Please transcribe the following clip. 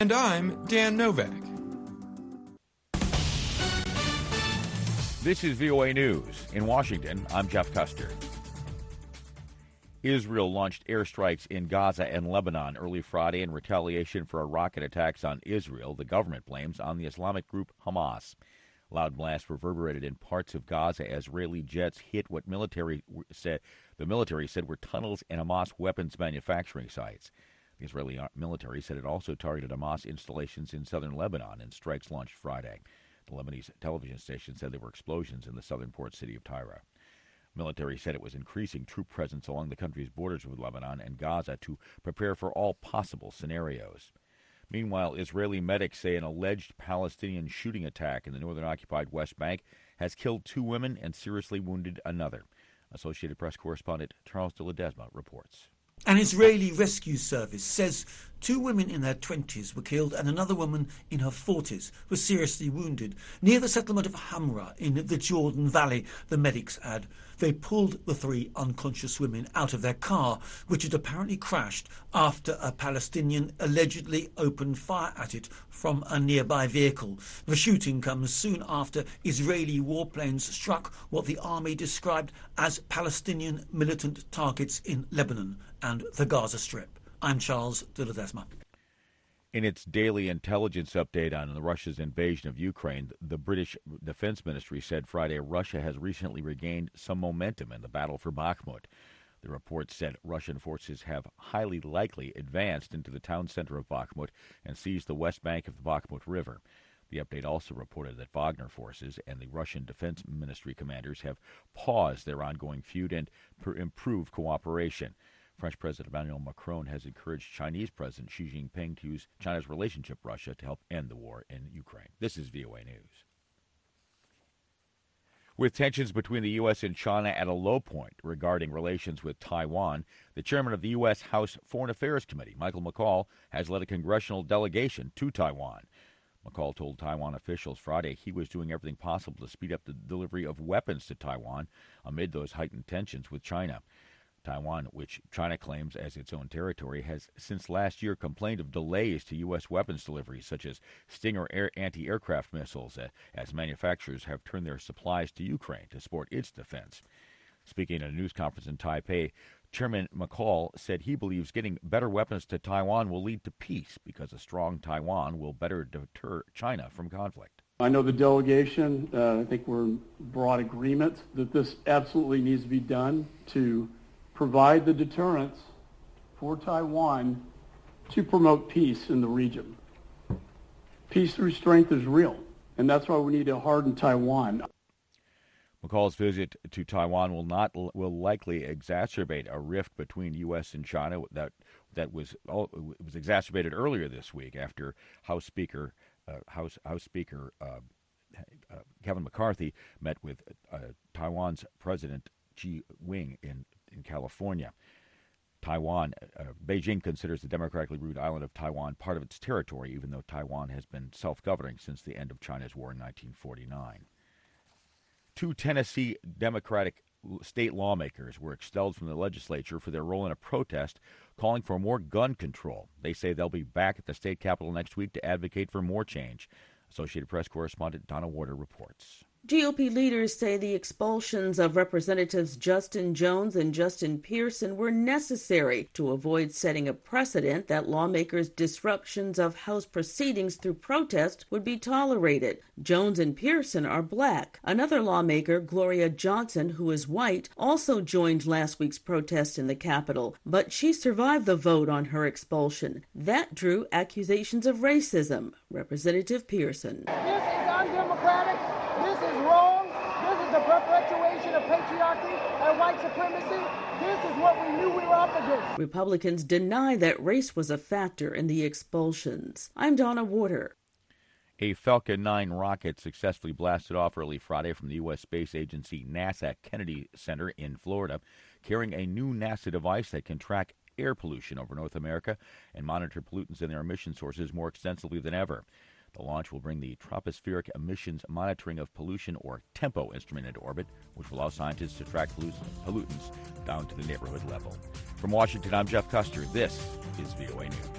And I'm Dan Novak. This is VOA News. In Washington, I'm Jeff Custer. Israel launched airstrikes in Gaza and Lebanon early Friday in retaliation for rocket attacks on Israel the government blames on the Islamic group Hamas. Loud blasts reverberated in parts of Gaza as Israeli jets hit what the military said were tunnels and Hamas weapons manufacturing sites. The Israeli military said it also targeted Hamas installations in southern Lebanon in strikes launched Friday. The Lebanese television station said there were explosions in the southern port city of Tyre. Military said it was increasing troop presence along the country's borders with Lebanon and Gaza to prepare for all possible scenarios. Meanwhile, Israeli medics say an alleged Palestinian shooting attack in the northern occupied West Bank has killed 2 women and seriously wounded another. Associated Press correspondent Charles de Ledesma reports. An Israeli rescue service says 2 women in their 20s were killed and another woman in her 40s was seriously wounded near the settlement of Hamra in the Jordan Valley, the medics add. They pulled the 3 unconscious women out of their car, which had apparently crashed after a Palestinian allegedly opened fire at it from a nearby vehicle. The shooting comes soon after Israeli warplanes struck what the army described as Palestinian militant targets in Lebanon and the Gaza Strip. I'm Charles de Ledesma. In its daily intelligence update on Russia's invasion of Ukraine, the British Defense Ministry said Friday Russia has recently regained some momentum in the battle for Bakhmut. The report said Russian forces have highly likely advanced into the town center of Bakhmut and seized the west bank of the Bakhmut River. The update also reported that Wagner forces and the Russian Defense Ministry commanders have paused their ongoing feud and improved cooperation. French President Emmanuel Macron has encouraged Chinese President Xi Jinping to use China's relationship with Russia to help end the war in Ukraine. This is VOA News. With tensions between the U.S. and China at a low point regarding relations with Taiwan, the chairman of the U.S. House Foreign Affairs Committee, Michael McCaul, has led a congressional delegation to Taiwan. McCaul told Taiwan officials Friday he was doing everything possible to speed up the delivery of weapons to Taiwan amid those heightened tensions with China. Taiwan, which China claims as its own territory, has since last year complained of delays to U.S. weapons deliveries, such as Stinger anti-aircraft missiles, as manufacturers have turned their supplies to Ukraine to support its defense. Speaking at a news conference in Taipei, Chairman McCaul said he believes getting better weapons to Taiwan will lead to peace because a strong Taiwan will better deter China from conflict. I know the delegation, I think we're in broad agreement that this absolutely needs to be done to provide the deterrence for Taiwan to promote peace in the region. Peace through strength is real, and that's why we need to harden Taiwan. McCaul's visit to Taiwan will likely exacerbate a rift between U.S. and China that was exacerbated earlier this week after House Speaker Kevin McCarthy met with Taiwan's President Xi Jinping in California. Beijing considers the democratically ruled island of Taiwan part of its territory, even though Taiwan has been self-governing since the end of China's war in 1949. 2 Tennessee Democratic state lawmakers were expelled from the legislature for their role in a protest calling for more gun control. They say they'll be back at the state capitol next week to advocate for more change. Associated Press correspondent Donna Warder reports. GOP leaders say the expulsions of Representatives Justin Jones and Justin Pearson were necessary to avoid setting a precedent that lawmakers' disruptions of House proceedings through protest would be tolerated. Jones and Pearson are black. Another lawmaker, Gloria Johnson, who is white, also joined last week's protest in the Capitol, but she survived the vote on her expulsion. That drew accusations of racism. Representative Pearson. This is undemocratic. This is wrong. This is a perpetuation of patriarchy and white supremacy. This is what we knew we were up against. Republicans deny that race was a factor in the expulsions. I'm Donna Warder. A Falcon 9 rocket successfully blasted off early Friday from the U.S. space agency NASA Kennedy Center in Florida, carrying a new NASA device that can track air pollution over North America and monitor pollutants and their emission sources more extensively than ever. The launch will bring the Tropospheric Emissions Monitoring of Pollution, or TEMPO, instrument into orbit, which will allow scientists to track pollutants down to the neighborhood level. From Washington, I'm Jeff Custer. This is VOA News.